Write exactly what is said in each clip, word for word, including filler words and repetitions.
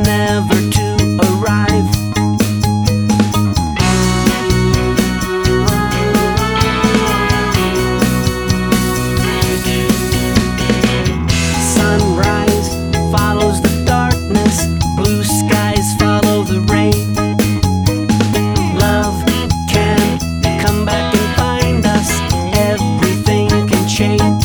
never to arrive. Sunrise follows the darkness, blue skies follow the rain. Love can come back and find us, everything can change.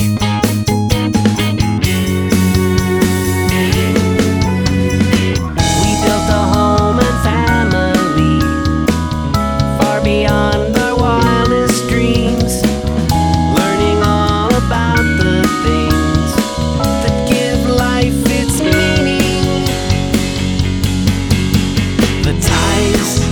We built a home and family, far beyond our wildest dreams, learning all about the things that give life its meaning. The ties